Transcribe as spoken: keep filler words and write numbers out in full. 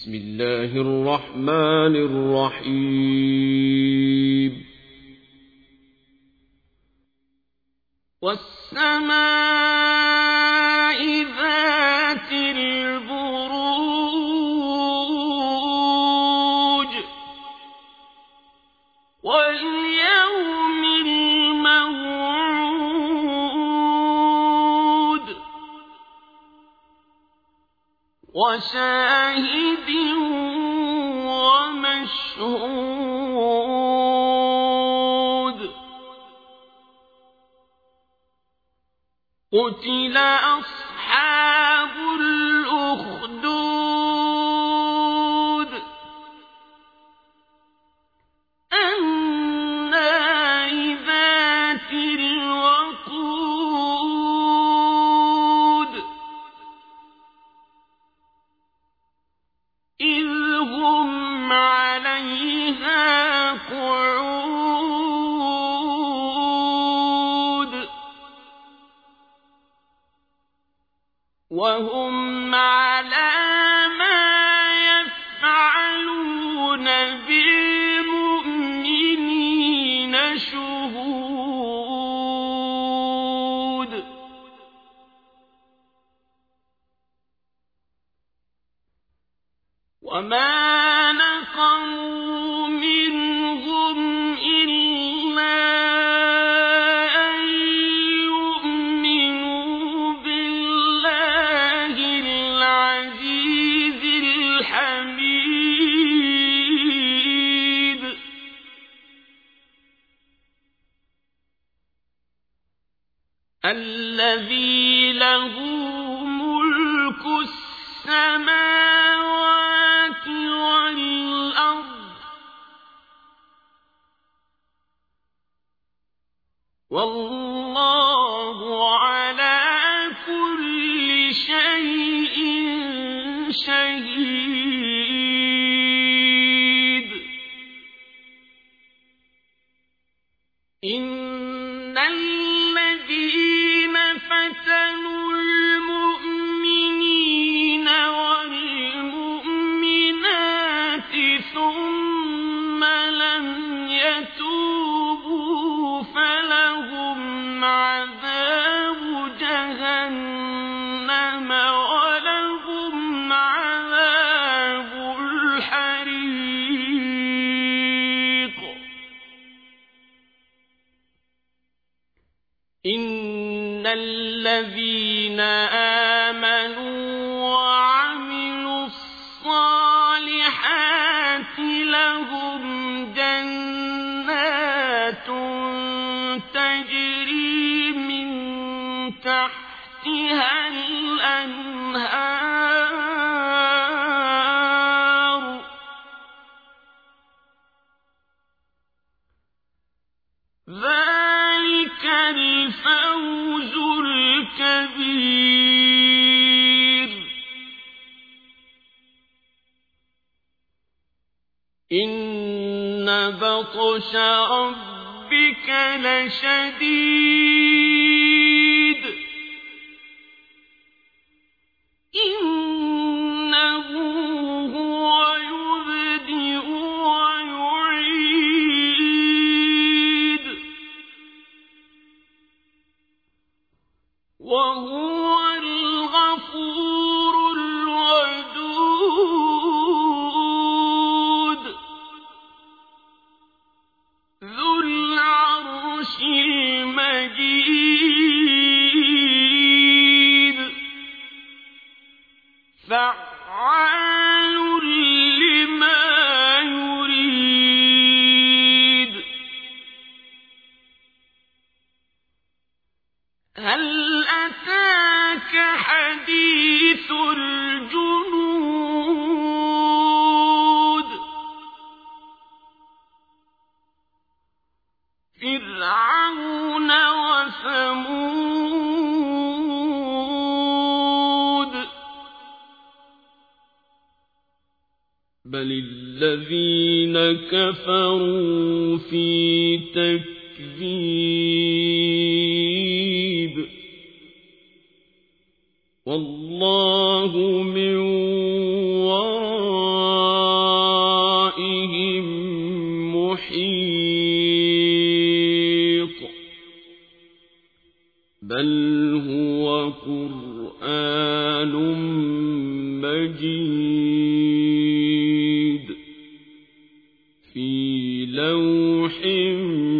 بسم الله الرحمن الرحيم والسماء ذات البروج واليوم الموعود وشاهد ومشهود قتل أصحاب الأخدود النار ذات الوقود إذ هم عليها قعود وهم على ما يفعلون بالمؤمنين شهود وما نقموا منهم إلا أن يؤمنوا بالله العزيز الحميد الذي له ملك السماوات والأرض والله على كل شيء شهيد إن الذين فتنوا المؤمنين والمؤمنات ثم لم يتوبوا فلهم عذاب جهنم ولهم عذاب الحريق إن الذين آمنوا وعملوا الصالحات لهم جنات تجري من تحتها الأنهار ذلك الفوز الكبير إن بطش ربك لشديد إنه هو يبدئ ويعيد وهو الغفور الودود ذو العرش المجيد فعال لما يريد هل أتاك حديث الجنود فرعون وثمود بل الذين كفروا في تكذيب والله من ورائهم محيط بل هو قرآن مجيد في لوح